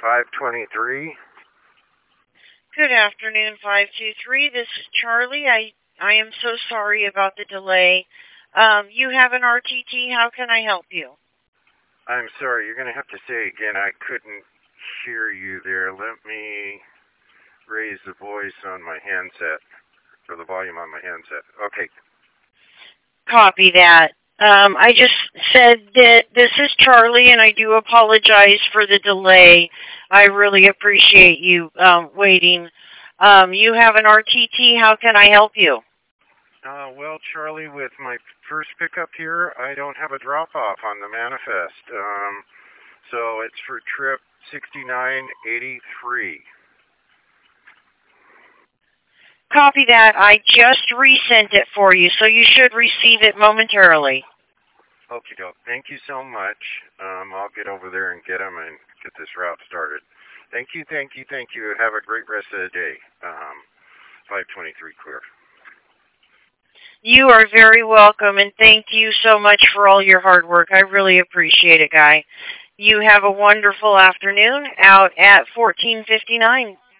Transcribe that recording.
523. Good afternoon, 523. This is Charlie. I am so sorry about the delay. You have an RTT. How can I help you? I'm sorry, you're going to have to say again. I couldn't hear you there. Let me raise the voice on my handset, or the volume on my handset. Okay. Copy that. I just said that this is Charlie, and I do apologize for the delay. I really appreciate you waiting. You have an RTT. How can I help you? Well, Charlie, with my first pickup here, I don't have a drop-off on the manifest. So it's for trip 6983. Copy that. I just resent it for you, so you should receive it momentarily. Okie doke. Thank you so much. I'll get over there and get them and get this route started. Thank you. Have a great rest of the day. 523 clear. You are very welcome, and thank you so much for all your hard work. I really appreciate it, Guy. You have a wonderful afternoon out at 1459.